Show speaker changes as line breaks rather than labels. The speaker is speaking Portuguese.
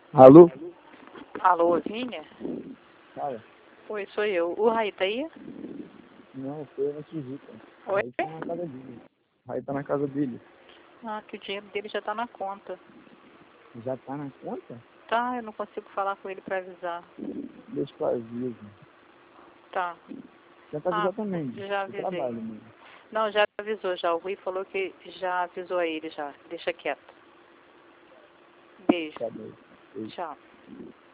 Alô?
Alô, Vinha?
Fala.
Oi, sou eu. O Raí tá aí?
Não, foi na Tijuca.
Oi?
Aí tá na casa dele. Aí tá na casa dele.
Ah, que o dinheiro dele já tá na conta.
Já tá na conta?
Tá, eu não consigo falar com ele pra avisar.
Deixa que eu aviso.
Tá.
Já tá avisar também.
Já
Eu
avisei.
trabalho mesmo.
Não, já avisou já. O Rui falou que já avisou a ele já. Deixa quieto. Beijo.
Tá bem.
Tchau.